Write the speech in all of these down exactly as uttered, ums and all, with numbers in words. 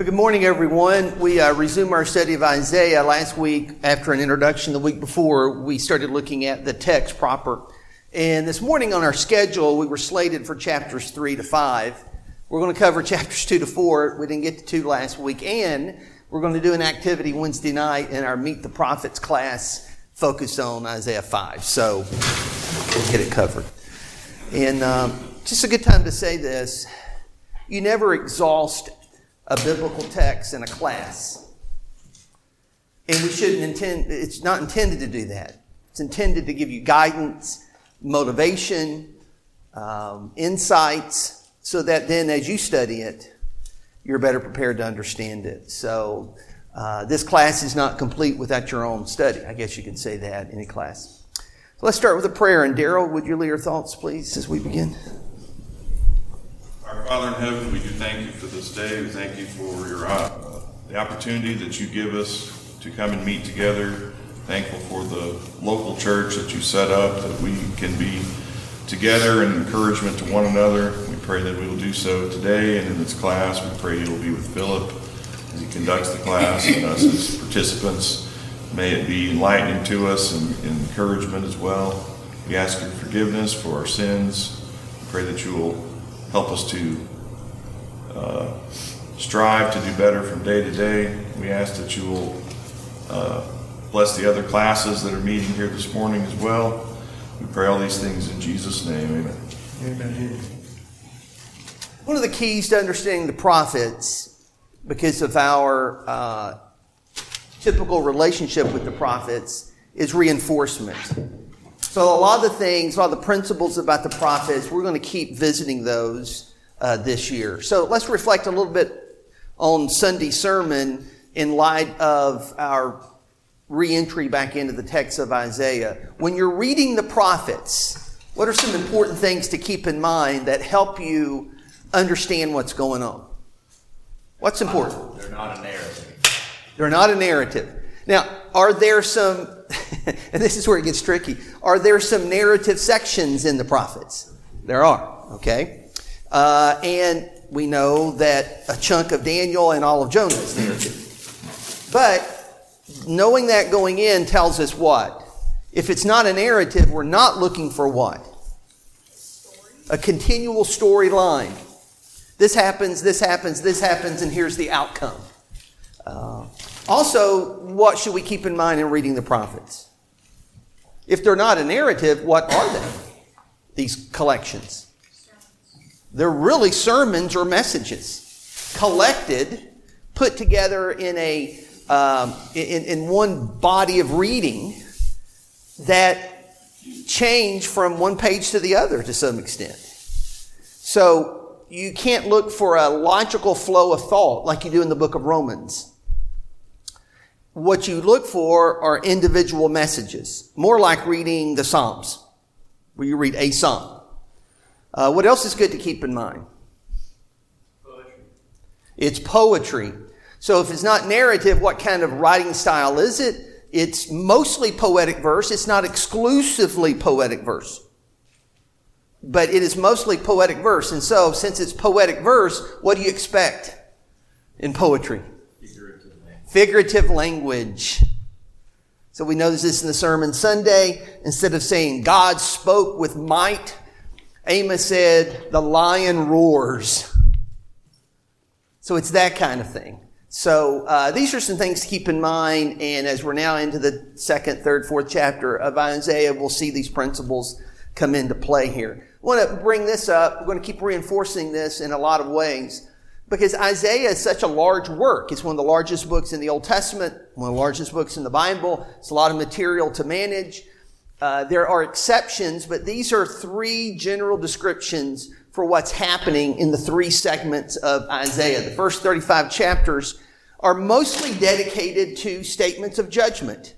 Well, good morning, everyone. We uh, resume our study of Isaiah. Last week, after an introduction the week before, we started looking at the text proper. And this morning on our schedule, we were slated for chapters three to five. We're going to cover chapters two to four. We didn't get to two last week. And we're going to do an activity Wednesday night in our Meet the Prophets class focused on Isaiah five. So we'll get it covered. And um, just a good time to say this. You never exhaust a biblical text in a class. And we shouldn't intend, it's not intended to do that. It's intended to give you guidance, motivation, um, insights, so that then as you study it, you're better prepared to understand it. So uh, this class is not complete without your own study. I guess you could say that, any class. So let's start with a prayer. And Daryl, would you lead your thoughts, please, as we begin? Our Father in heaven, we do thank you for this day. We thank you for your uh, the opportunity that you give us to come and meet together. Thankful for the local church that you set up, that we can be together and encouragement to one another. We pray that we will do so today and in this class. We pray you will be with Philip as he conducts the class and us as participants. May it be enlightening to us and, and encouragement as well. We ask your forgiveness for our sins. We pray that you will help us to uh, strive to do better from day to day. We ask that you will uh, bless the other classes that are meeting here this morning as well. We pray all these things in Jesus' name. Amen. Amen. One of the keys to understanding the prophets, because of our uh, typical relationship with the prophets, is reinforcement. So a lot of the things, a lot of the principles about the prophets, we're going to keep visiting those uh, this year. So let's reflect a little bit on Sunday's sermon in light of our re-entry back into the text of Isaiah. When you're reading the prophets, what are some important things to keep in mind that help you understand what's going on? What's important? They're not a narrative. They're not a narrative. Now, are there some, and this is where it gets tricky, are there some narrative sections in the prophets? There are, okay? Uh, and we know that a chunk of Daniel and all of Jonah is narrative. But knowing that going in tells us what? If it's not a narrative, we're not looking for what? A continual storyline. This happens, this happens, this happens, and here's the outcome. Uh, also, what should we keep in mind in reading the prophets? If they're not a narrative, what are they? These collections. They're really sermons or messages collected, put together in a um, in, in one body of reading that change from one page to the other to some extent. So you can't look for a logical flow of thought like you do in the book of Romans. What you look for are individual messages, more like reading the Psalms, where you read a psalm. Uh, what else is good to keep in mind? Poetry. It's poetry. So if it's not narrative, what kind of writing style is it? It's mostly poetic verse. It's not exclusively poetic verse, but it is mostly poetic verse. And so since it's poetic verse, what do you expect in poetry? Figurative language. So we notice this in the sermon Sunday. Instead of saying God spoke with might, Amos said the lion roars. So it's that kind of thing. So uh, these are some things to keep in mind. And as we're now into the second, third, fourth chapter of Isaiah, we'll see these principles come into play here. I want to bring this up. We're going to keep reinforcing this in a lot of ways, because Isaiah is such a large work. It's one of the largest books in the Old Testament, one of the largest books in the Bible. It's a lot of material to manage. Uh, there are exceptions, but these are three general descriptions for what's happening in the three segments of Isaiah. The first thirty-five chapters are mostly dedicated to statements of judgment.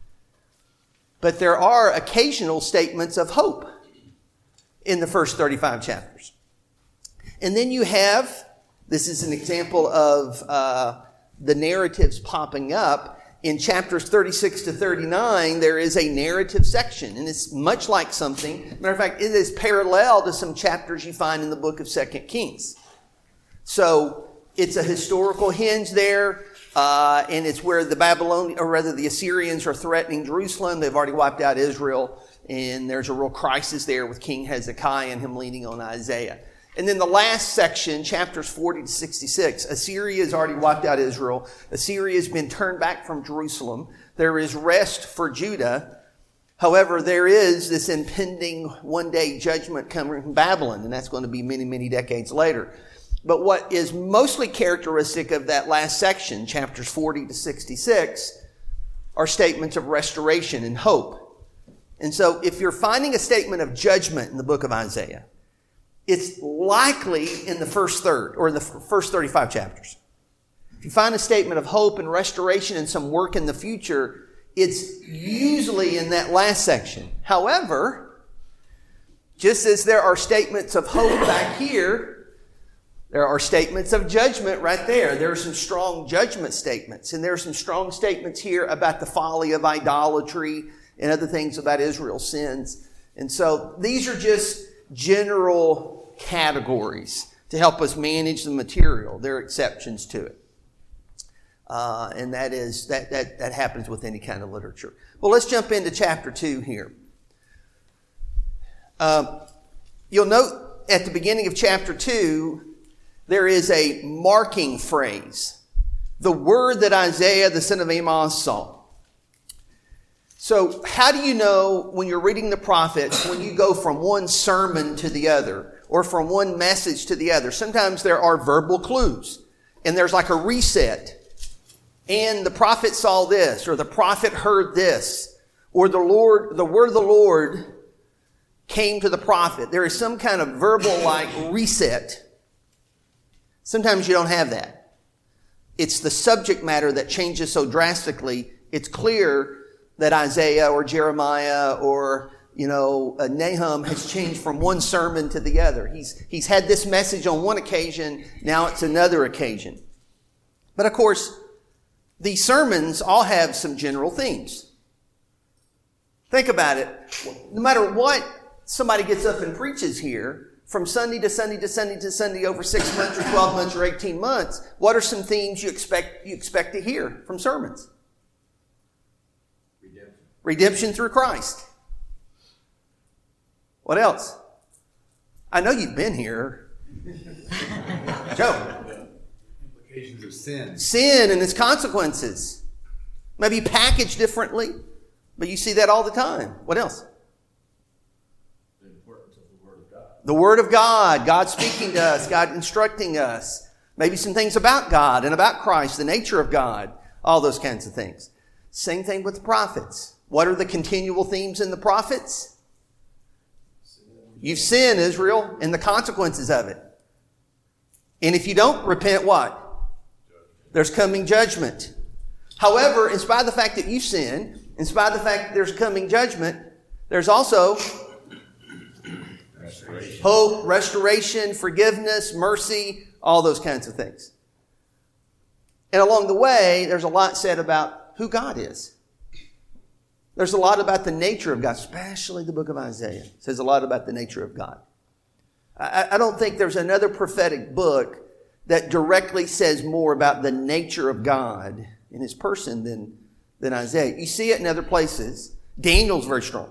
But there are occasional statements of hope in the first thirty-five chapters. And then you have, this is an example of uh, the narratives popping up. In chapters thirty-six to thirty-nine, there is a narrative section, and it's much like something. Matter of fact, it is parallel to some chapters you find in the book of Second Kings. So it's a historical hinge there, uh, and it's where the Babylonians, or rather the Assyrians, are threatening Jerusalem. They've already wiped out Israel, and there's a real crisis there with King Hezekiah and him leaning on Isaiah. And then the last section, chapters forty to sixty-six, Assyria has already wiped out Israel. Assyria has been turned back from Jerusalem. There is rest for Judah. However, there is this impending one-day judgment coming from Babylon, and that's going to be many, many decades later. But what is mostly characteristic of that last section, chapters forty to sixty-six, are statements of restoration and hope. And so if you're finding a statement of judgment in the book of Isaiah, it's likely in the first third, or in the first thirty-five chapters. If you find a statement of hope and restoration and some work in the future, it's usually in that last section. However, just as there are statements of hope back here, there are statements of judgment right there. There are some strong judgment statements, and there are some strong statements here about the folly of idolatry and other things about Israel's sins. And so these are just general categories to help us manage the material. There are exceptions to it. Uh, and that is that, that that happens with any kind of literature. Well, let's jump into chapter two here. Um, you'll note at the beginning of chapter two, there is a marking phrase. The word that Isaiah, the son of Amos, saw. So how do you know when you're reading the prophets, when you go from one sermon to the other, or from one message to the other? Sometimes there are verbal clues, and there's like a reset. And the prophet saw this, or the prophet heard this, or the Lord, the word of the Lord came to the prophet. There is some kind of verbal like reset. Sometimes you don't have that. It's the subject matter that changes so drastically. It's clear that Isaiah or Jeremiah or, you know, uh, Nahum has changed from one sermon to the other. He's, he's had this message on one occasion. Now it's another occasion. But of course, these sermons all have some general themes. Think about it. No matter what somebody gets up and preaches here, from Sunday to Sunday to Sunday to Sunday over six months or twelve months or eighteen months, what are some themes you expect, you expect to hear from sermons? Redemption. Redemption through Christ. What else? I know you've been here. Joe. Implications of sin. Sin and its consequences. Maybe packaged differently, but you see that all the time. What else? The importance of the Word of God. The Word of God. God speaking to us. God instructing us. Maybe some things about God and about Christ, the nature of God. All those kinds of things. Same thing with the prophets. What are the continual themes in the prophets? You've sinned, Israel, and the consequences of it. And if you don't repent, what? There's coming judgment. However, in spite of the fact that you sin, in spite of the fact that there's coming judgment, there's also restoration. Hope, restoration, forgiveness, mercy, all those kinds of things. And along the way, there's a lot said about who God is. There's a lot about the nature of God, especially the book of Isaiah. It says a lot about the nature of God. I, I don't think there's another prophetic book that directly says more about the nature of God in His person than, than Isaiah. You see it in other places. Daniel's very strong.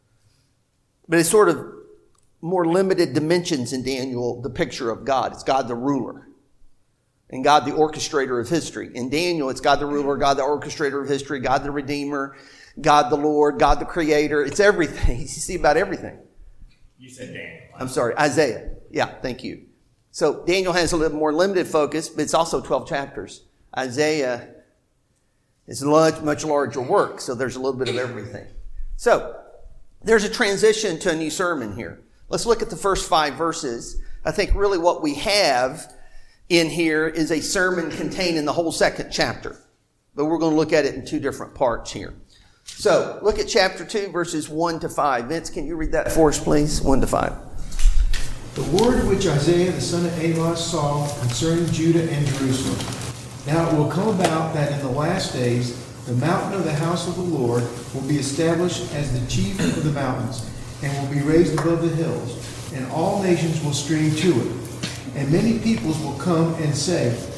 But it's sort of more limited dimensions in Daniel, the picture of God. It's God the ruler. And God the orchestrator of history. In Daniel, it's God the ruler, God the orchestrator of history, God the redeemer, God the Lord, God the creator. It's everything. You see about everything. You said Daniel. I'm sorry, Isaiah. Yeah, thank you. So Daniel has a little more limited focus, but it's also twelve chapters. Isaiah is a much, much larger work, so there's a little bit of everything. So there's a transition to a new sermon here. Let's look at the first five verses. I think really what we have in here is a sermon contained in the whole second chapter. But we're going to look at it in two different parts here. So look at chapter two, verses one to five. Vince, can you read that for us, please? one to five. The word which Isaiah the son of Amos saw concerning Judah and Jerusalem. Now it will come about that in the last days the mountain of the house of the Lord will be established as the chief of the mountains, and will be raised above the hills, and all nations will stream to it. And many peoples will come and say,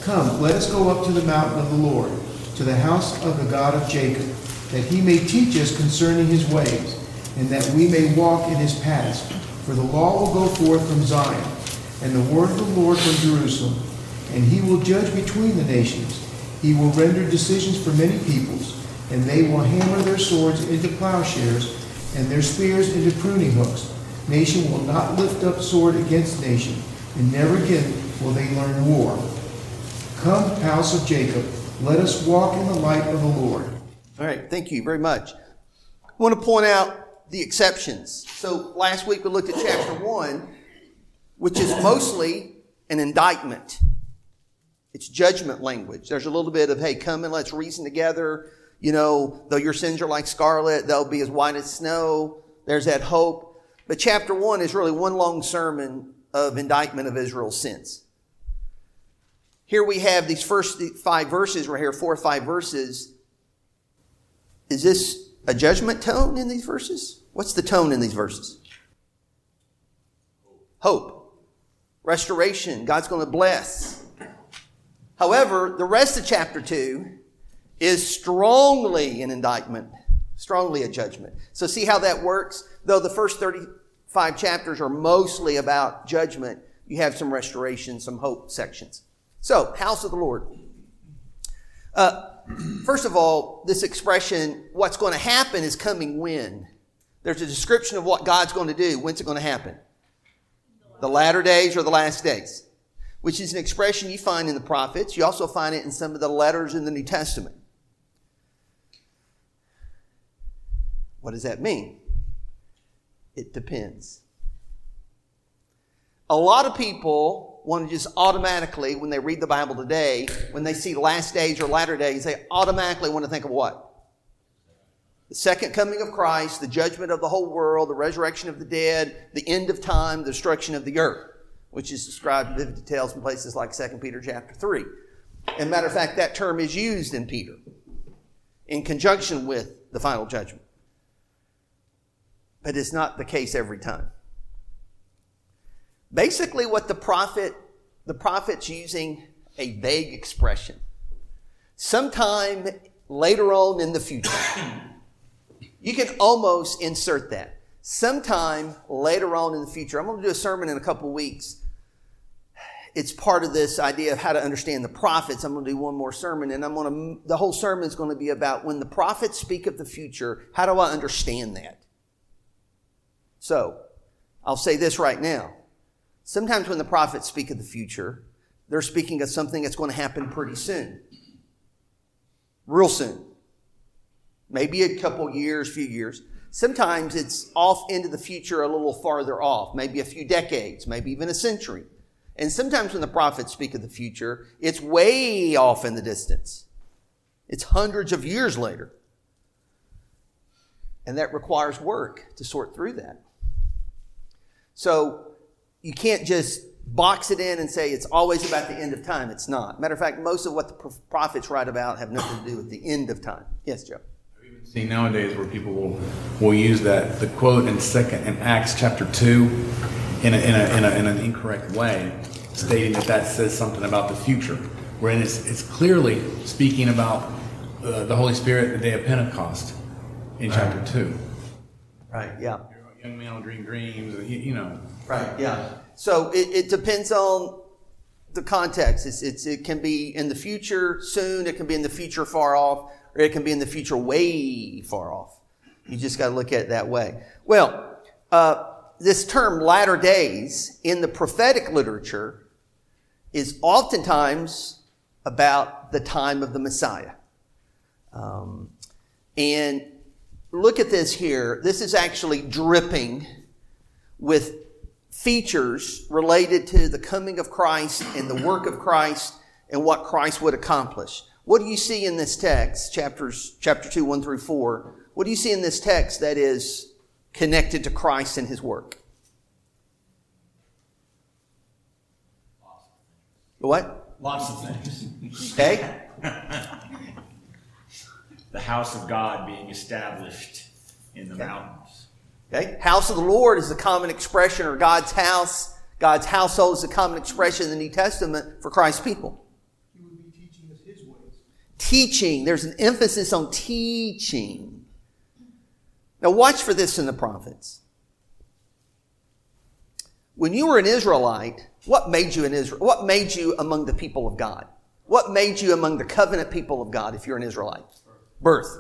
Come, let us go up to the mountain of the Lord, to the house of the God of Jacob, that he may teach us concerning his ways, and that we may walk in his paths. For the law will go forth from Zion, and the word of the Lord from Jerusalem. And he will judge between the nations. He will render decisions for many peoples, and they will hammer their swords into plowshares, and their spears into pruning hooks. Nation will not lift up sword against nation, and never again will they learn war. Come, house of Jacob, let us walk in the light of the Lord. All right, thank you very much. I want to point out the exceptions. So last week we looked at chapter one, which is mostly an indictment. It's judgment language. There's a little bit of, hey, come and let's reason together. You know, though your sins are like scarlet, they'll be as white as snow. There's that hope. But chapter one is really one long sermon of indictment of Israel's sins. Here we have these first five verses right here, four or five verses. Is this a judgment tone in these verses? What's the tone in these verses? Hope. Restoration. God's going to bless. However, the rest of chapter two is strongly an indictment, strongly a judgment. So see how that works? Though the first thirty-five chapters are mostly about judgment, you have some restoration, some hope sections. So, house of the Lord. Uh, first of all, this expression, what's going to happen is coming when. There's a description of what God's going to do. When's it going to happen? The latter days or the last days, which is an expression you find in the prophets. You also find it in some of the letters in the New Testament. What does that mean? It depends. A lot of people want to just automatically, when they read the Bible today, when they see last days or latter days, they automatically want to think of what? The second coming of Christ, the judgment of the whole world, the resurrection of the dead, the end of time, the destruction of the earth, which is described in vivid details in places like Second Peter chapter three. And matter of fact, that term is used in Peter in conjunction with the final judgment. But it's not the case every time. Basically, what the prophet, the prophet's using a vague expression. Sometime later on in the future. You can almost insert that. Sometime later on in the future. I'm going to do a sermon in a couple weeks. It's part of this idea of how to understand the prophets. I'm going to do one more sermon, and I'm going to, the whole sermon is going to be about when the prophets speak of the future, how do I understand that? So, I'll say this right now. Sometimes when the prophets speak of the future, they're speaking of something that's going to happen pretty soon. Real soon. Maybe a couple years, few years. Sometimes it's off into the future a little farther off. Maybe a few decades, maybe even a century. And sometimes when the prophets speak of the future, it's way off in the distance. It's hundreds of years later. And that requires work to sort through that. So, you can't just box it in and say it's always about the end of time. It's not. Matter of fact, most of what the prophets write about have nothing to do with the end of time. Yes, Joe? I've even seen nowadays where people will, will use that, the quote in second in Acts chapter two in, a, in, a, in, a, in an incorrect way, stating that that says something about the future, wherein it's, it's clearly speaking about uh, the Holy Spirit, the day of Pentecost in chapter two. Right, yeah. Young men will dream dreams, you, you know. Right, yeah. So it, it depends on the context. It's, it's, it can be in the future soon, it can be in the future far off, or it can be in the future way far off. You just got to look at it that way. Well, uh, this term latter days in the prophetic literature is oftentimes about the time of the Messiah. Um, and look at this here. This is actually dripping with features related to the coming of Christ and the work of Christ and what Christ would accomplish. What do you see in this text, chapters, chapter two, one through four? What do you see in this text that is connected to Christ and his work? What? Lots of things. Okay. The house of God being established in the Okay. mountains. Okay. House of the Lord is the common expression, or God's house. God's household is the common expression in the New Testament for Christ's people. his ways. Teaching. There's an emphasis on teaching. Now watch for this in the prophets. When you were an Israelite, what made you an Israel? What made you among the people of God? What made you among the covenant people of God if you're an Israelite? Birth.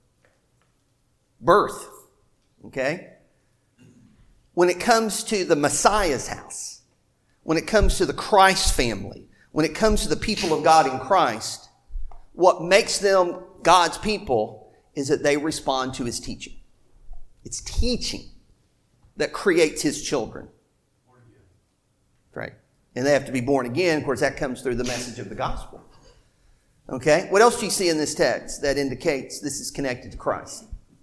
Birth. Okay? When it comes to the Messiah's house, when it comes to the Christ family, when it comes to the people of God in Christ, what makes them God's people is that they respond to his teaching. It's teaching that creates his children. Right. And they have to be born again. Of course, that comes through the message of the gospel. Okay? What else do you see in this text that indicates this is connected to Christ?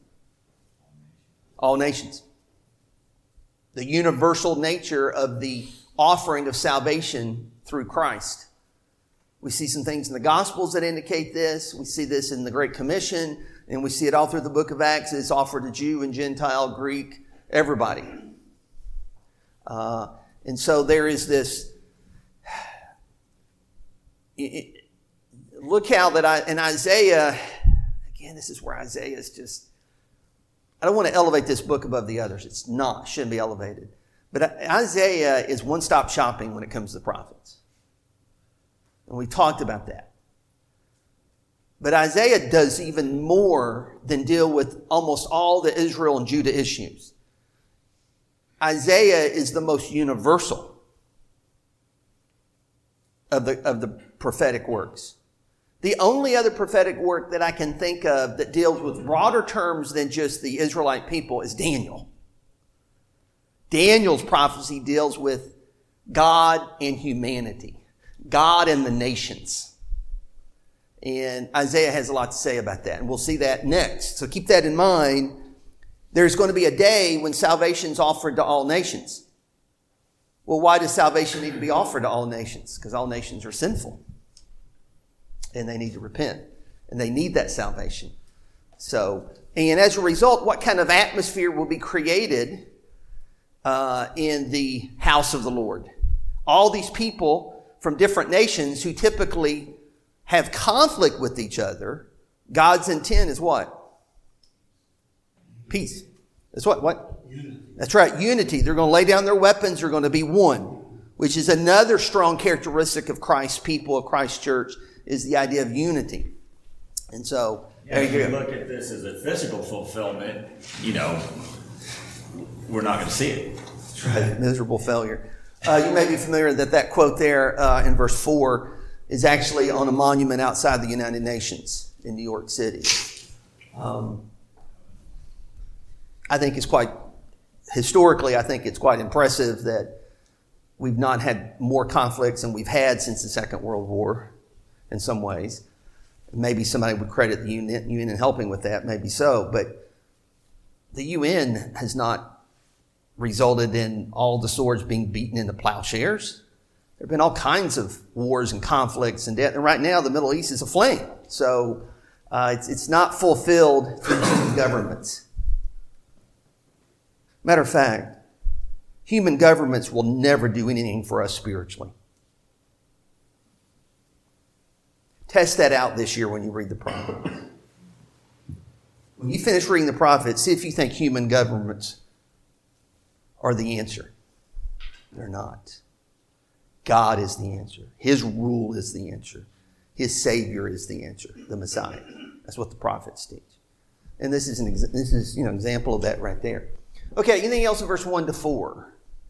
All nations. The universal nature of the offering of salvation through Christ. We see some things in the Gospels that indicate this. We see this in the Great Commission, and we see it all through the book of Acts. It's offered to Jew and Gentile, Greek, everybody. Uh, and so there is this... It, look how that I... In Isaiah... Again, this is where Isaiah is just... I don't want to elevate this book above the others. It's not. It shouldn't be elevated. But Isaiah is one-stop shopping when it comes to the prophets. And we talked about that. But Isaiah does even more than deal with almost all the Israel and Judah issues. Isaiah is the most universal of the, of the prophetic works. The only other prophetic work that I can think of that deals with broader terms than just the Israelite people is Daniel. Daniel's prophecy deals with God and humanity, God and the nations. And Isaiah has a lot to say about that, and we'll see that next. So keep that in mind. There's going to be a day when salvation is offered to all nations. Well, why does salvation need to be offered to all nations? Because all nations are sinful. And they need to repent. And they need that salvation. So, and as a result, what kind of atmosphere will be created uh, in the house of the Lord? All these people from different nations who typically have conflict with each other, God's intent is what? Peace. That's what? What? Unity. That's right, unity. They're going to lay down their weapons. They're going to be one, which is another strong characteristic of Christ's people, of Christ's church, is the idea of unity. And so, yeah, if you look at this as a physical fulfillment, you know, we're not going to see it. That's right, miserable failure. Uh, you may be familiar that that quote there uh, in verse four is actually on a monument outside the United Nations in New York City. Um, I think it's quite, historically, I think it's quite impressive that we've not had more conflicts than we've had since the Second World War. In some ways. Maybe somebody would credit the U N in helping with that, maybe so, but the U N has not resulted in all the swords being beaten into plowshares. There have been all kinds of wars and conflicts and death, and right now the Middle East is aflame. So uh, it's, it's not fulfilled through human governments. Matter of fact, human governments will never do anything for us spiritually. Test that out this year when you read the prophets. When you finish reading the prophets, see if you think human governments are the answer. They're not. God is the answer. His rule is the answer. His Savior is the answer, the Messiah. That's what the prophets teach. And this is an ex- this is you know example of that right there. Okay, anything else in verse one to four?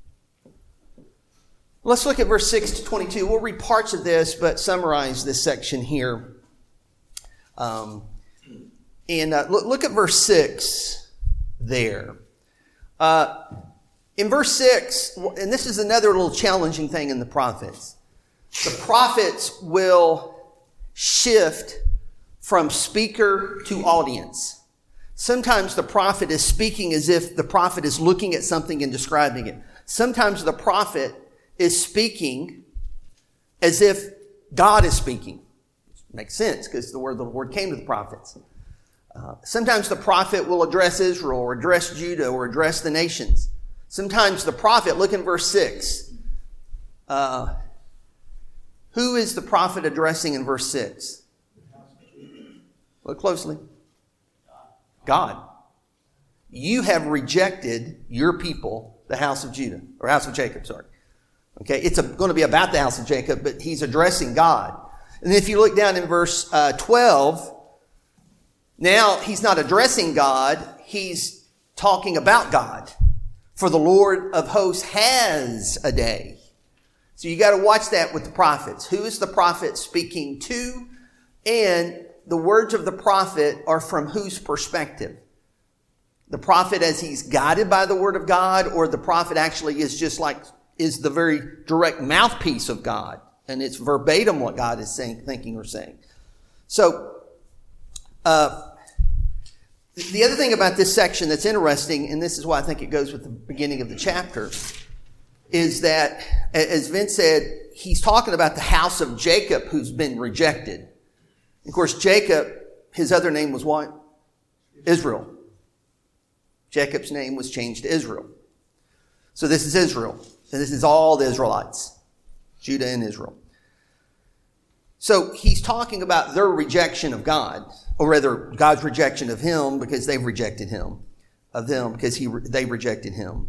Let's look at verse six to twenty-two. We'll read parts of this, but summarize this section here. Um, and uh, look, look at verse six there. Uh, in verse six, and this is another little challenging thing in the prophets. The prophets will shift from speaker to audience. Sometimes the prophet is speaking as if the prophet is looking at something and describing it. Sometimes the prophet is speaking as if God is speaking. Makes sense because the word of the Lord came to the prophets. Uh, sometimes the prophet will address Israel or address Judah or address the nations. Sometimes the prophet, look in verse six. Uh, who is the prophet addressing in verse six? Look closely. God. You have rejected your people, the house of Judah, or house of Jacob, sorry. Okay, it's a, going to be about the house of Jacob, but he's addressing God. And if you look down in verse uh, twelve, now he's not addressing God, he's talking about God. For the Lord of hosts has a day. So you got to watch that with the prophets. Who is the prophet speaking to? And the words of the prophet are from whose perspective? The prophet as he's guided by the word of God, or the prophet actually is just like, is the very direct mouthpiece of God. And it's verbatim what God is saying, thinking, or saying. So, uh, the other thing about this section that's interesting, and this is why I think it goes with the beginning of the chapter, is that, as Vince said, he's talking about the house of Jacob who's been rejected. Of course, Jacob, his other name was what? Israel. Jacob's name was changed to Israel. So this is Israel. And this is all the Israelites. Judah and Israel. So he's talking about their rejection of God. Or rather, God's rejection of him because they've rejected him. Of them because he they rejected him.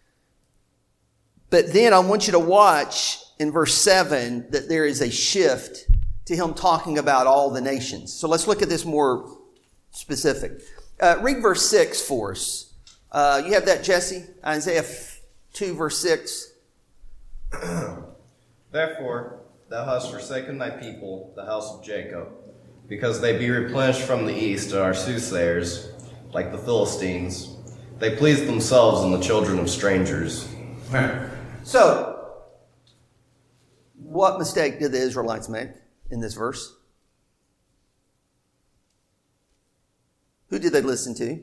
But then I want you to watch in verse seven that there is a shift to him talking about all the nations. So let's look at this more specific. Uh, read verse six for us. Uh, you have that, Jesse? Isaiah two, verse six. Therefore, thou hast forsaken thy people, the house of Jacob, because they be replenished from the east and are soothsayers, like the Philistines. They please themselves in the children of strangers. So, what mistake did the Israelites make in this verse? Who did they listen to?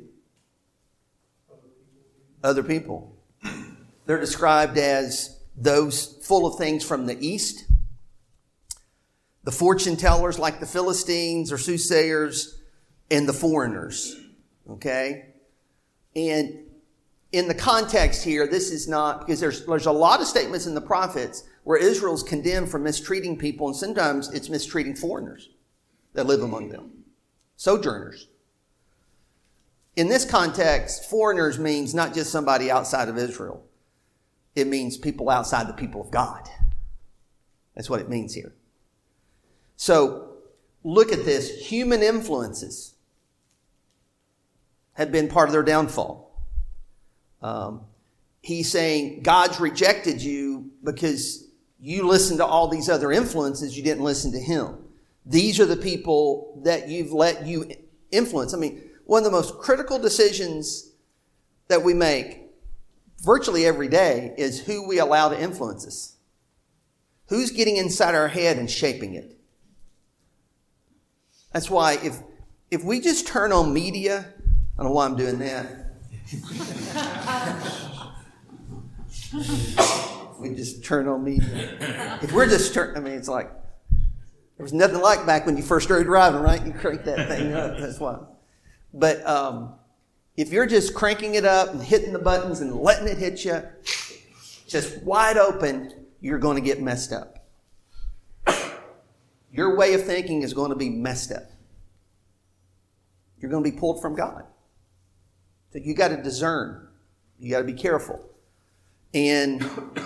Other people. They're described as those full of things from the east. The fortune tellers like the Philistines or soothsayers, and the foreigners. Okay? And in the context here, this is not, because there's, there's a lot of statements in the prophets where Israel's condemned for mistreating people, and sometimes it's mistreating foreigners that live among them. Sojourners. In this context, foreigners means not just somebody outside of Israel. It means people outside the people of God. That's what it means here. So, look at this. Human influences had been part of their downfall. Um, he's saying God's rejected you because you listened to all these other influences. You didn't listen to him. These are the people that you've let you influence. I mean, one of the most critical decisions that we make virtually every day is who we allow to influence us. Who's getting inside our head and shaping it? That's why if if we just turn on media, I don't know why I'm doing that. We just turn on media. If we're just turn, I mean, it's like there was nothing like back when you first started driving, right? You crank that thing up. That's why. But um, if you're just cranking it up and hitting the buttons and letting it hit you, just wide open, you're going to get messed up. Your way of thinking is going to be messed up. You're going to be pulled from God. So you got to discern. You got to be careful. And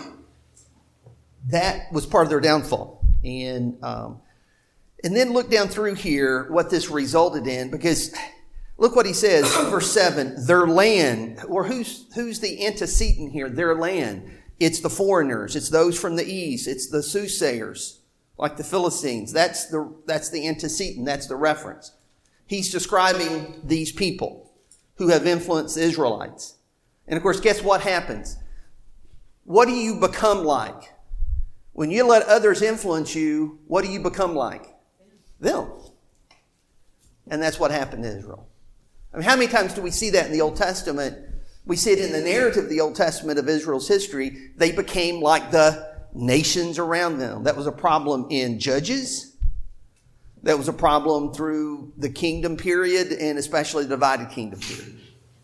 that was part of their downfall. And um, and then look down through here what this resulted in, because look what he says, verse seven, their land, or who's who's the antecedent here? Their land. It's the foreigners. It's those from the east. It's the soothsayers, like the Philistines. That's the that's the antecedent. That's the reference. He's describing these people who have influenced the Israelites. And of course, guess what happens? What do you become like? When you let others influence you, what do you become like? Them. And that's what happened to Israel. I mean, how many times do we see that in the Old Testament? We see it in the narrative of the Old Testament of Israel's history. They became like the nations around them. That was a problem in Judges. That was a problem through the kingdom period, and especially the divided kingdom period.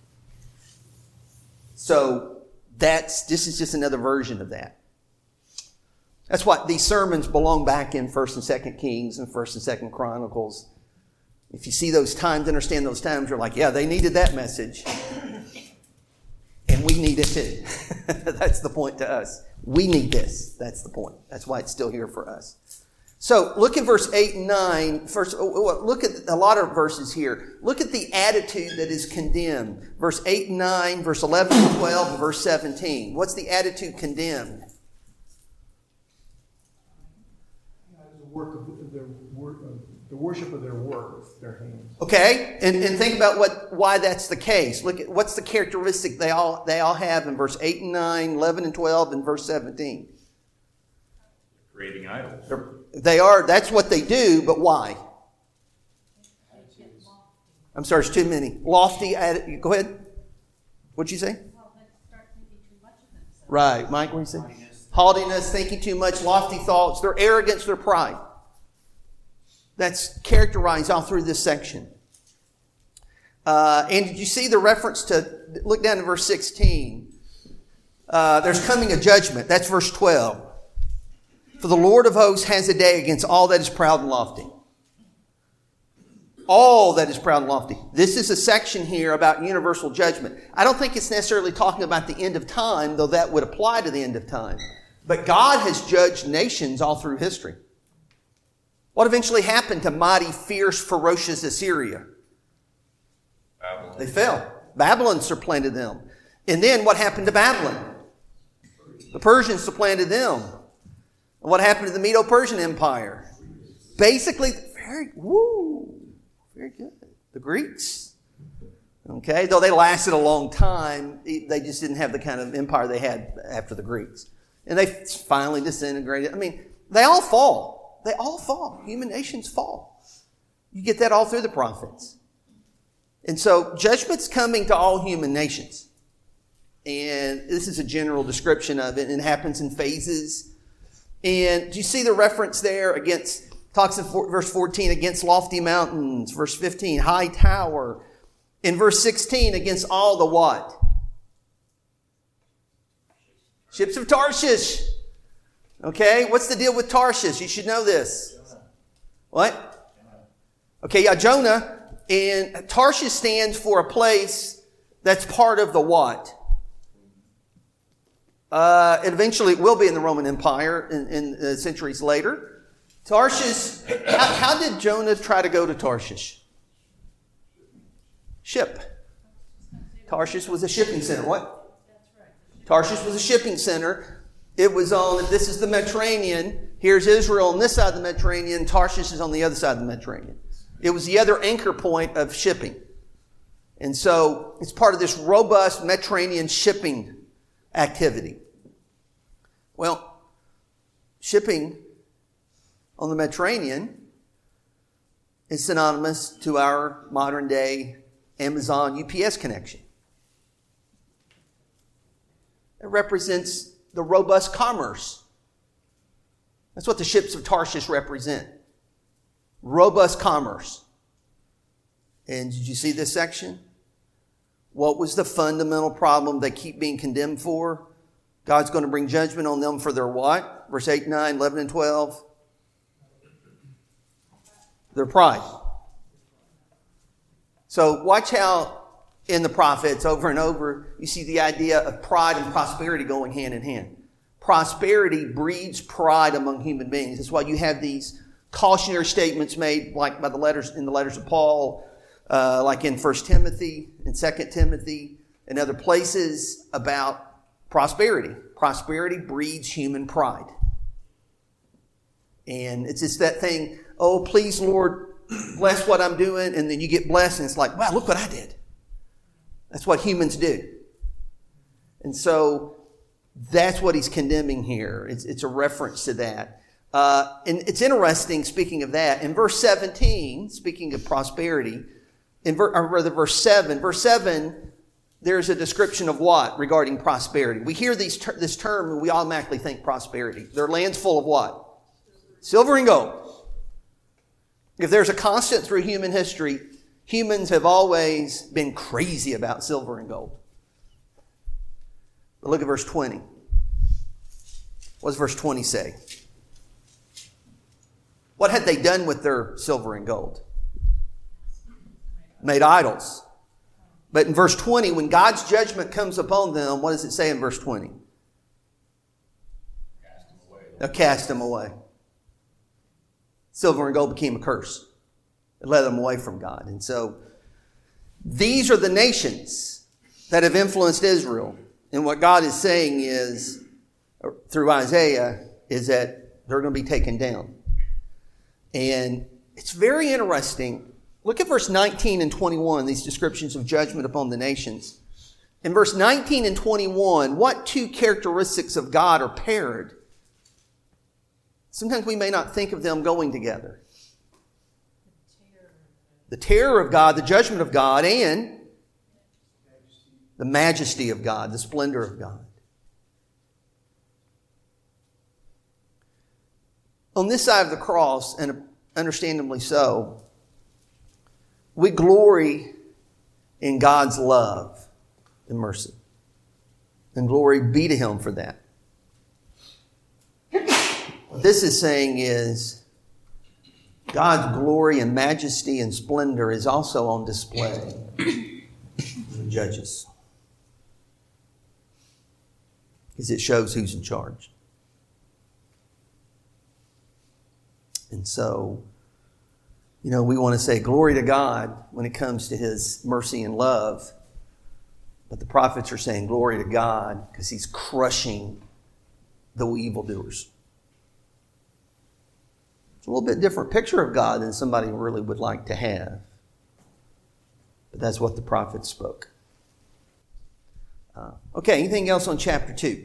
So that's this is just another version of that. That's what these sermons belong back in First and Second Kings and First and Second Chronicles. If you see those times, understand those times, you're like, yeah, they needed that message. And we need it too. That's the point to us. We need this. That's the point. That's why it's still here for us. So look at verse eight and nine. First, look at a lot of verses here. Look at the attitude that is condemned. Verse eight and nine, verse eleven and twelve, and verse seventeen. What's the attitude condemned? The work of their work, the worship of their work, their hands. Okay, and, and think about what why that's the case. Look at what's the characteristic they all they all have in verse eight and nine, eleven and twelve, and verse seventeen. Creating idols. They're, they are. That's what they do. But why? I'm sorry, there's too many. Lofty. Atti- Go ahead. What'd you say? Right, Mike. What did you say? Haughtiness, thinking too much, lofty thoughts. Their arrogance, their pride. That's characterized all through this section. Uh, and did you see the reference to, look down to verse sixteen. Uh, there's coming a judgment. That's verse twelve. For the Lord of hosts has a day against all that is proud and lofty. All that is proud and lofty. This is a section here about universal judgment. I don't think it's necessarily talking about the end of time, though that would apply to the end of time. But God has judged nations all through history. What eventually happened to mighty, fierce, ferocious Assyria? Babylon. They fell. Babylon supplanted them. And then what happened to Babylon? The Persians supplanted them. And what happened to the Medo-Persian Empire? Basically, very, woo, very good. The Greeks. Okay, though they lasted a long time, they just didn't have the kind of empire they had after the Greeks. And they finally disintegrated. I mean, they all fall. They all fall. Human nations fall. You get that all through the prophets. And so judgment's coming to all human nations. And this is a general description of it. And it happens in phases. And do you see the reference there against, talks in verse fourteen, against lofty mountains. Verse fifteen, high tower. In verse sixteen, against all the what? Ships of Tarshish. Okay, what's the deal with Tarshish? You should know this. What? Okay, yeah, Jonah. And Tarshish stands for a place that's part of the what? Uh, and eventually it will be in the Roman Empire in, in uh, centuries later. Tarshish, how, how did Jonah try to go to Tarshish? Ship. Tarshish was a shipping center. What? Tarshish was a shipping center. It was on, this is the Mediterranean. Here's Israel on this side of the Mediterranean. Tarshish is on the other side of the Mediterranean. It was the other anchor point of shipping. And so it's part of this robust Mediterranean shipping activity. Well, shipping on the Mediterranean is synonymous to our modern day Amazon U P S connection. It represents the robust commerce. That's what the ships of Tarshish represent. Robust commerce. And did you see this section? What was the fundamental problem they keep being condemned for? God's going to bring judgment on them for their what? Verse eight, nine, eleven, and twelve. Their pride. So watch how in the prophets over and over you see the idea of pride and prosperity going hand in hand. Prosperity breeds pride among human beings. That's why you have these cautionary statements made like by the letters in the letters of Paul, uh, like in First Timothy and Second Timothy and other places about prosperity. Prosperity breeds human pride. And it's just that thing, oh, please, Lord, bless what I'm doing. And then you get blessed and it's like, wow, look what I did. That's what humans do. And so that's what he's condemning here. It's, it's a reference to that. Uh, and it's interesting, speaking of that, in verse seventeen, speaking of prosperity, in ver, or rather verse seven, verse seven, there's a description of what regarding prosperity. We hear these ter- this term and we automatically think prosperity. Their land's full of what? Silver and gold. If there's a constant through human history, humans have always been crazy about silver and gold. But look at verse twenty. What does verse twenty say? What had they done with their silver and gold? made idols. But in verse twenty, when God's judgment comes upon them, what does it say in verse twenty? Cast them away. They'll cast them away. Silver and gold became a curse. It led them away from God. And so these are the nations that have influenced Israel. And what God is saying is, through Isaiah, is that they're going to be taken down. And it's very interesting. Look at verse nineteen and twenty-one, these descriptions of judgment upon the nations. In verse nineteen and twenty-one, what two characteristics of God are paired? Sometimes we may not think of them going together. The terror of God, the judgment of God, and the majesty of God, the splendor of God. On this side of the cross, and understandably so, we glory in God's love and mercy. And glory be to Him for that. What this is saying is God's glory and majesty and splendor is also on display in the judges. Because it shows who's in charge. And so, you know, we want to say glory to God when it comes to His mercy and love. But the prophets are saying glory to God because He's crushing the evildoers. It's a little bit different picture of God than somebody really would like to have. But that's what the prophets spoke. Uh, okay, anything else on chapter two?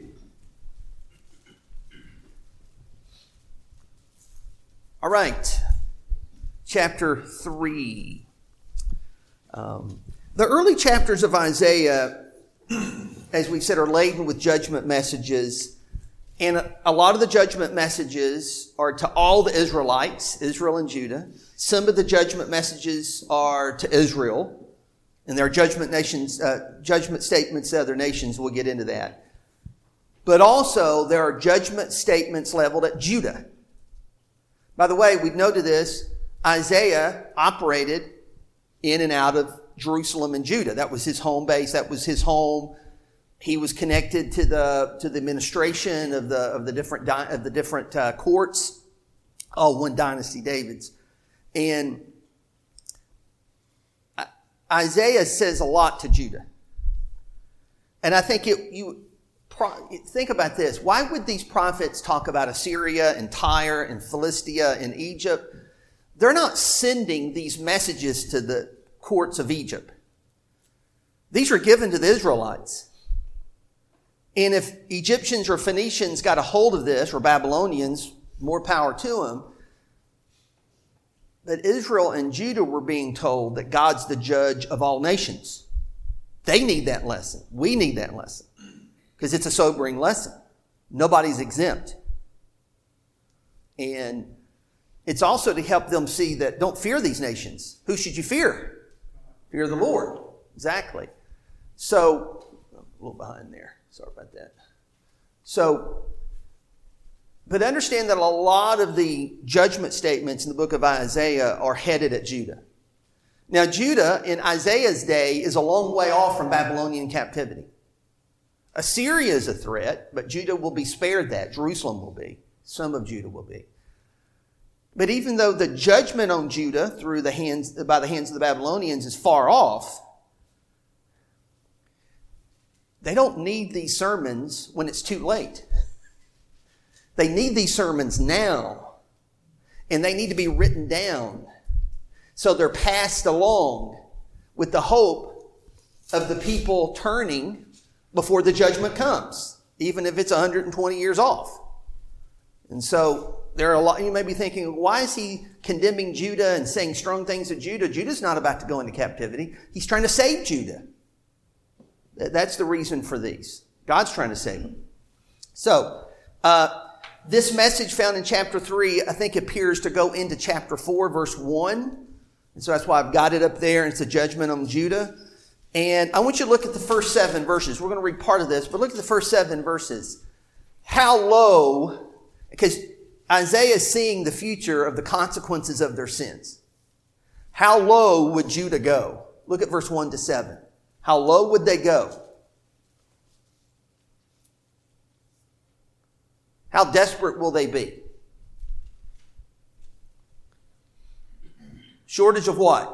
All right, chapter three. Um, the early chapters of Isaiah, as we said, are laden with judgment messages. And a lot of the judgment messages are to all the Israelites, Israel and Judah. Some of the judgment messages are to Israel. And there are judgment nations, uh, judgment statements to other nations. We'll get into that. But also there are judgment statements leveled at Judah. By the way, we've noted this. Isaiah operated in and out of Jerusalem and Judah. That was his home base. That was his home. He was connected to the to the administration of the of the different di- of the different uh, courts. Oh, one dynasty, David's, and Isaiah says a lot to Judah. And I think it, you pro- think about this: why would these prophets talk about Assyria and Tyre and Philistia and Egypt? They're not sending these messages to the courts of Egypt. These are given to the Israelites. And if Egyptians or Phoenicians got a hold of this, or Babylonians, more power to them. But Israel and Judah were being told that God's the judge of all nations. They need that lesson. We need that lesson. Because it's a sobering lesson. Nobody's exempt. And it's also to help them see that don't fear these nations. Who should you fear? Fear the Lord. Exactly. So, a little behind there. Sorry about that. So, but understand that a lot of the judgment statements in the book of Isaiah are headed at Judah. Now, Judah in Isaiah's day is a long way off from Babylonian captivity. Assyria is a threat, but Judah will be spared that. Jerusalem will be. Some of Judah will be. But even though the judgment on Judah through the hands, by the hands of the Babylonians is far off, they don't need these sermons when it's too late. They need these sermons now. And they need to be written down. So they're passed along with the hope of the people turning before the judgment comes. Even if it's one hundred twenty years off. And so there are a lot, you may be thinking, why is he condemning Judah and saying strong things to Judah? Judah's not about to go into captivity. He's trying to save Judah. That's the reason for these. God's trying to save them. So, uh, this message found in chapter three, I think appears to go into chapter four, verse one. And so that's why I've got it up there. It's a judgment on Judah. And I want you to look at the first seven verses. We're going to read part of this, but look at the first seven verses. How low, because Isaiah is seeing the future of the consequences of their sins. How low would Judah go? Look at verse one to seven. How low would they go? How desperate will they be? Shortage of what?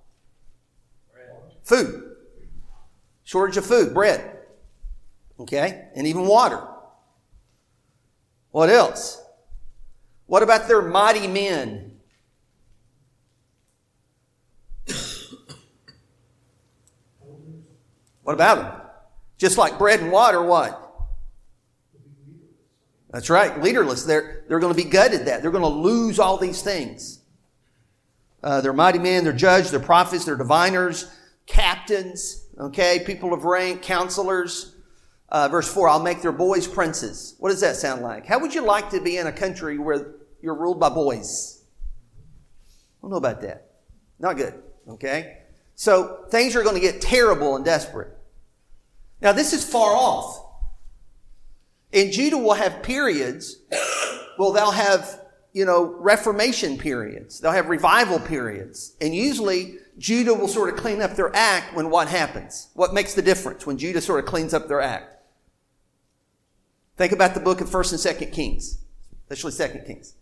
Food. Shortage of food, bread. Okay? And even water. What else? What about their mighty men? What about them? Just like bread and water, what? That's right, leaderless. They're, they're going to be gutted that. They're going to lose all these things. Uh, they're mighty men, they're judges, they're prophets, they're diviners, captains, okay, people of rank, counselors. Uh, verse four, I'll make their boys princes. What does that sound like? How would you like to be in a country where you're ruled by boys? I don't know about that. Not good, okay? So things are going to get terrible and desperate. Now this is far off. And Judah will have periods, well, they'll have, you know, reformation periods. They'll have revival periods. And usually Judah will sort of clean up their act when what happens? What makes the difference when Judah sort of cleans up their act? Think about the book of First and Second Kings, especially Second Kings.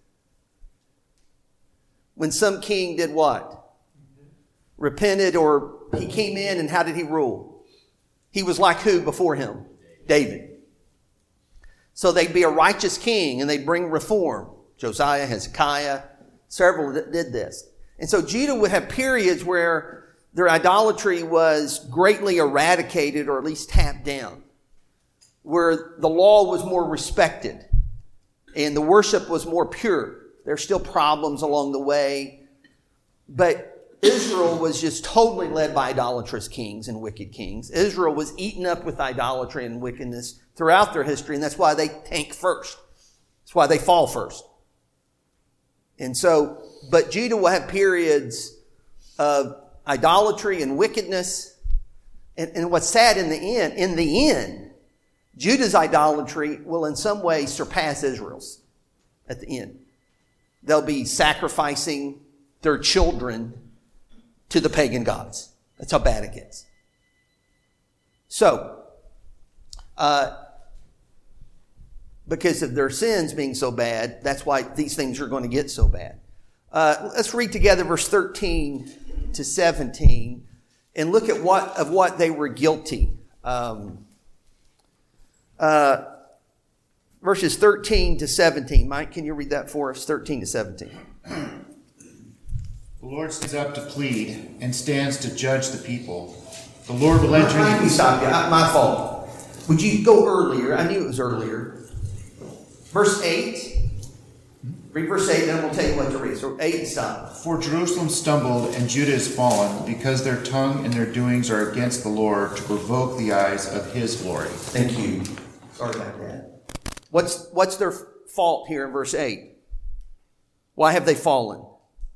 When some king did what? Repented, or he came in, and how did he rule? He was like who before him? David. So they'd be a righteous king, and they'd bring reform. Josiah, Hezekiah, several that did this. And so Judah would have periods where their idolatry was greatly eradicated, or at least tamped down, where the law was more respected and the worship was more pure. There's still problems along the way, but Israel was just totally led by idolatrous kings and wicked kings. Israel was eaten up with idolatry and wickedness throughout their history, and that's why they tank first. That's why they fall first. And so, but Judah will have periods of idolatry and wickedness. And, and what's sad in the end, in the end, Judah's idolatry will in some way surpass Israel's at the end. They'll be sacrificing their children to the pagan gods. That's how bad it gets. So, uh, because of their sins being so bad, that's why these things are going to get so bad. Uh, let's read together verse thirteen to seventeen and look at what of what they were guilty. Um, uh, verses thirteen to seventeen. Mike, can you read that for us? thirteen to seventeen. The Lord stands up to plead and stands to judge the people. The Lord will enter I into... stop you. My fault. Would you go earlier? I knew it was earlier. Verse eight. Read verse eight, then we'll tell you what to read. So eight and stop. For Jerusalem stumbled and Judah is fallen, because their tongue and their doings are against the Lord, to provoke the eyes of his glory. Thank you. Sorry about that. What's, what's their fault here in verse eight? Why have they fallen?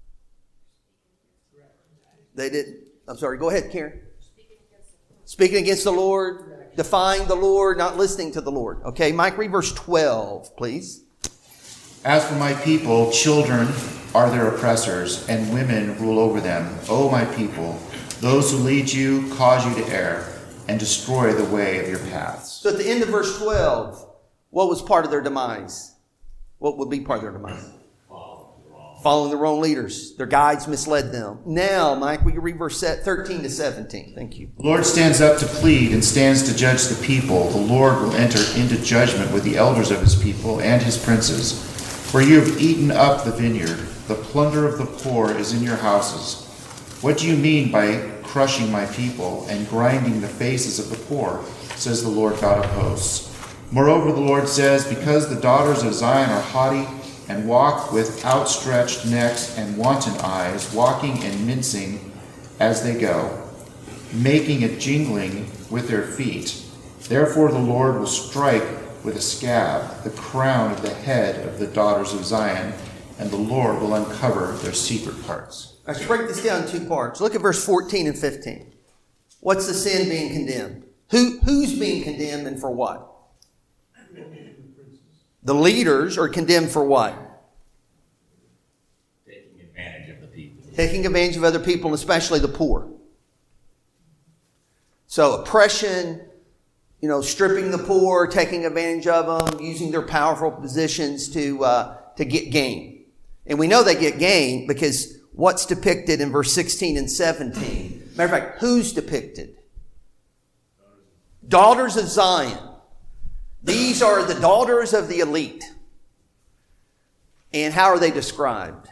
They did. I'm sorry. Go ahead, Karen. Speaking against the Lord, defying the Lord, not listening to the Lord. Okay, Mike, read verse twelve, please. As for my people, children are their oppressors, and women rule over them. O my people, those who lead you cause you to err, and destroy the way of your paths. So at the end of verse twelve, what was part of their demise? What would be part of their demise? Following the wrong leaders. Their guides misled them. Now, Mike, will you read verse thirteen to seventeen? Thank you. The Lord stands up to plead and stands to judge the people. The Lord will enter into judgment with the elders of his people and his princes. For you have eaten up the vineyard. The plunder of the poor is in your houses. What do you mean by crushing my people and grinding the faces of the poor, says the Lord God of hosts. Moreover, the Lord says, because the daughters of Zion are haughty and walk with outstretched necks and wanton eyes, walking and mincing as they go, making a jingling with their feet. Therefore the Lord will strike with a scab the crown of the head of the daughters of Zion, and the Lord will uncover their secret parts. Let's break this down in two parts. Look at verse fourteen and fifteen. What's the sin being condemned? Who, who's being condemned and for what? The leaders are condemned for what? Taking advantage of the people. Taking advantage of other people, and especially the poor. So oppression, you know, stripping the poor, taking advantage of them, using their powerful positions to uh, to get gain. And we know they get gain because what's depicted in verse sixteen and seventeen. Matter of fact, who's depicted? Daughters of Zion. These are the daughters of the elite. And how are they described?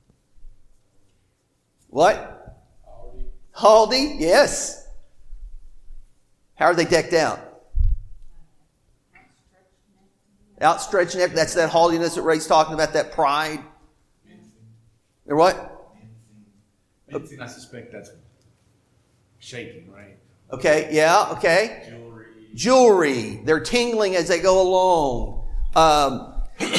What? Haughty, yes. How are they decked out? Outstretched neck. That's that haughtiness that Ray's talking about, that pride. They're what? Mincing, I suspect that's shaking, right? Okay, yeah, okay. Jewelry. Jewelry. They're tingling as they go along. Um,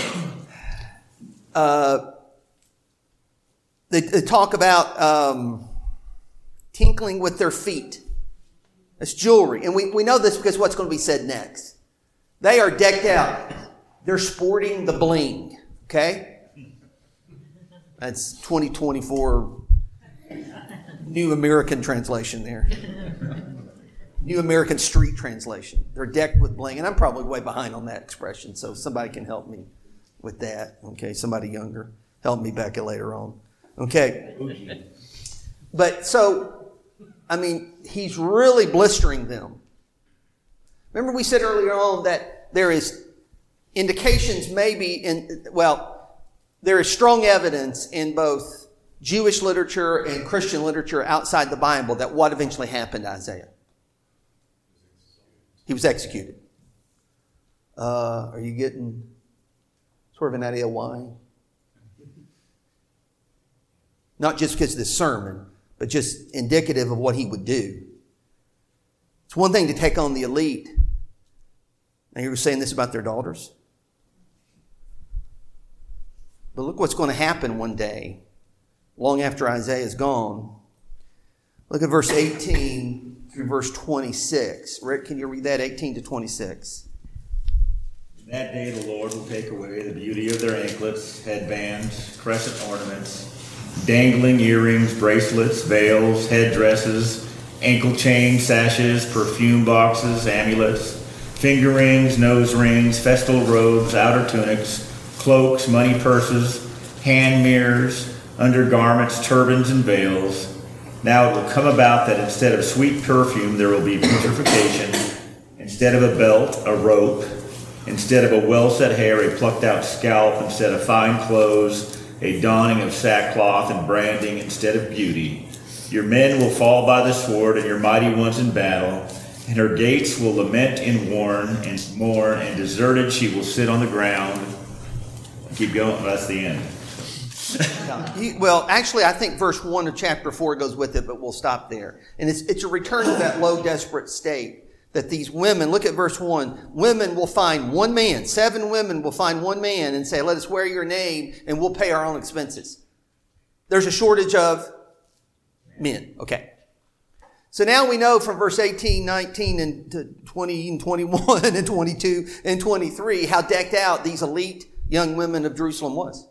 uh, they, they talk about um, tinkling with their feet. That's jewelry. And we, we know this because what's going to be said next. They are decked out. They're sporting the bling. Okay? That's twenty twenty-four New American Translation there. New American Street Translation. They're decked with bling. And I'm probably way behind on that expression, so somebody can help me with that. Okay, somebody younger. Help me back later on. Okay. But so, I mean, he's really blistering them. Remember we said earlier on that there is indications maybe in, well, there is strong evidence in both Jewish literature and Christian literature outside the Bible that what eventually happened to Isaiah. He was executed. Uh, are you getting sort of an idea why? Not just because of this sermon, but just indicative of what he would do. It's one thing to take on the elite. Now you were saying this about their daughters. But look what's going to happen one day, long after Isaiah is gone. Look at verse eighteen through verse twenty-six. Rick, can you read that, eighteen to twenty-six? In that day the Lord will take away the beauty of their anklets, headbands, crescent ornaments, dangling earrings, bracelets, veils, headdresses, ankle chains, sashes, perfume boxes, amulets, finger rings, nose rings, festal robes, outer tunics, cloaks, money purses, hand mirrors, undergarments, turbans, and veils. Now it will come about that instead of sweet perfume there will be putrefaction, instead of a belt, a rope, instead of a well-set hair, a plucked-out scalp, instead of fine clothes, a donning of sackcloth, and branding instead of beauty. Your men will fall by the sword, and your mighty ones in battle, and her gates will lament and mourn, and mourn, and deserted she will sit on the ground. Keep going, that's the end. Well, actually, I think verse one of chapter four goes with it, but we'll stop there. And it's, it's a return to that low, desperate state that these women, look at verse one, women will find one man, seven women will find one man and say, let us wear your name and we'll pay our own expenses. There's a shortage of men. Okay. So now we know from verse eighteen, nineteen, and twenty, and twenty-one, and twenty-two, and twenty-three how decked out these elite young women of Jerusalem was.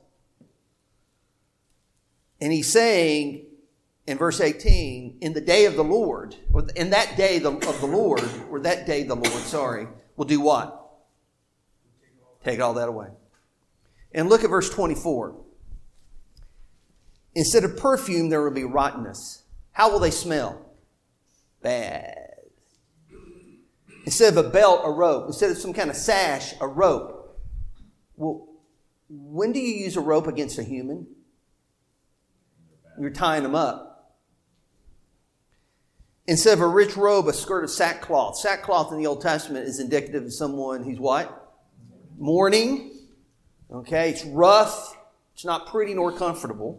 And he's saying in verse eighteen, in the day of the Lord, or in that day of the Lord, or that day the Lord, sorry, will do what? Take all that away. And look at verse twenty-four. Instead of perfume, there will be rottenness. How will they smell? Bad. Instead of a belt, a rope. Instead of some kind of sash, a rope. Well, when do you use a rope against a human? You're tying them up. Instead of a rich robe, a skirt of sackcloth. Sackcloth in the Old Testament is indicative of someone who's what? Mourning. Okay, it's rough. It's not pretty nor comfortable.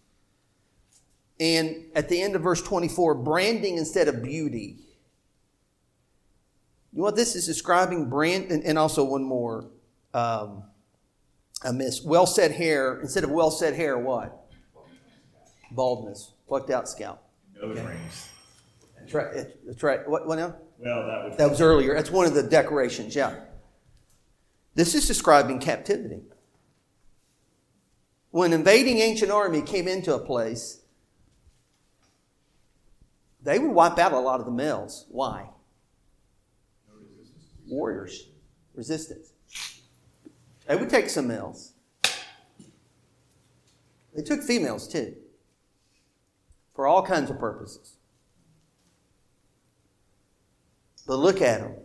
And at the end of verse twenty-four, branding instead of beauty. You know what this is describing? Brand, and, and also one more. Um, I missed. Well-set hair. Instead of well-set hair, what? Baldness. Plucked out scalp. Nose Okay. rings. That's right. That's right. What, what now? Well, that was... That was earlier. That's one of the decorations, yeah. This is describing captivity. When an invading ancient army came into a place, they would wipe out a lot of the males. Why? Warriors. Resistance. They would take some males. They took females too. For all kinds of purposes. But look at them.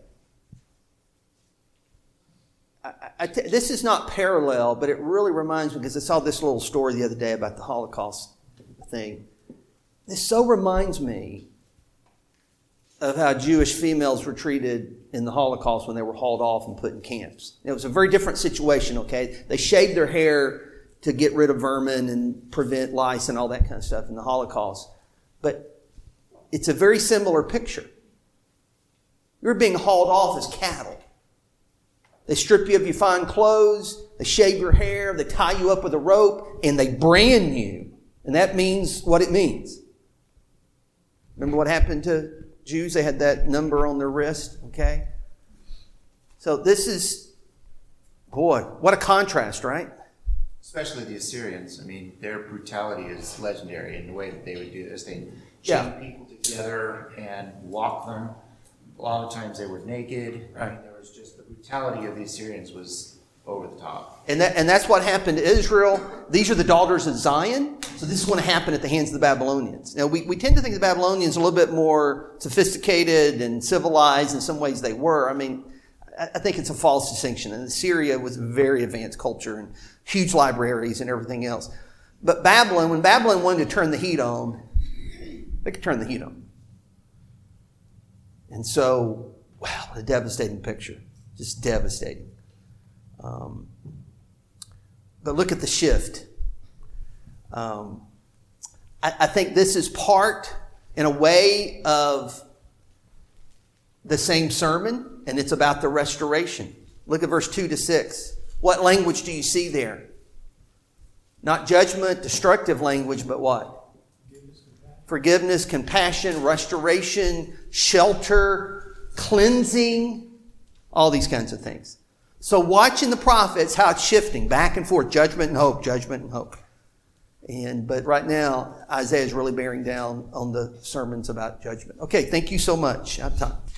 I, I t- this is not parallel, but it really reminds me, because I saw this little story the other day about the Holocaust thing. This so reminds me of how Jewish females were treated in the Holocaust when they were hauled off and put in camps. It was a very different situation, okay? They shaved their hair to get rid of vermin and prevent lice and all that kind of stuff in the Holocaust. But it's a very similar picture. You're being hauled off as cattle. They strip you of your fine clothes, they shave your hair, they tie you up with a rope, and they brand you. And that means what it means. Remember what happened to Jews? They had that number on their wrist, okay? So this is, boy, what a contrast, right? Especially the Assyrians. I mean, their brutality is legendary in the way that they would do this. They chain Yeah. people together and walk them. A lot of times they were naked. I Right. mean, there was just the brutality of the Assyrians was over the top. And that and that's what happened to Israel. These are the daughters of Zion. So this is going to happen at the hands of the Babylonians. Now, we, we tend to think the Babylonians are a little bit more sophisticated and civilized. In some ways they were. I mean, I, I think it's a false distinction. And Syria was a very advanced culture and huge libraries and everything else. But Babylon, when Babylon wanted to turn the heat on, they could turn the heat on. And so, wow, a devastating picture. Just devastating. Um, but look at the shift. Um, I, I think this is part, in a way, of the same sermon, and it's about the restoration. Look at verse two to six. What language do you see there? Not judgment, destructive language, but what? Forgiveness, compassion, restoration, shelter, cleansing, all these kinds of things. So watching the prophets, how it's shifting back and forth, judgment and hope, judgment and hope. And but right now, Isaiah is really bearing down on the sermons about judgment. Okay, thank you so much. Out of time.